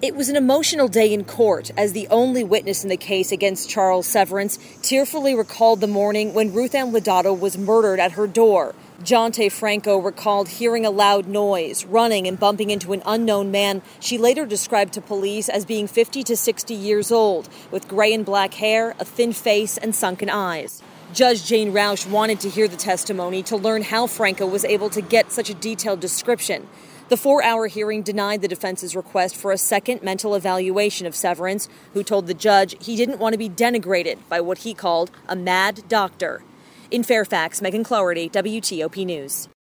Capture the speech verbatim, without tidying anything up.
It was an emotional day in court as the only witness in the case against Charles Severance tearfully recalled the morning when Ruth Ann Lodato was murdered at her door. Jonte Franco recalled hearing a loud noise, running and bumping into an unknown man she later described to police as being fifty to sixty years old, with gray and black hair, a thin face, and sunken eyes. Judge Jane Roush wanted to hear the testimony to learn how Franco was able to get such a detailed description. The four-hour hearing denied the defense's request for a second mental evaluation of Severance, who told the judge he didn't want to be denigrated by what he called a mad doctor. In Fairfax, Megan Cloherty, W T O P News.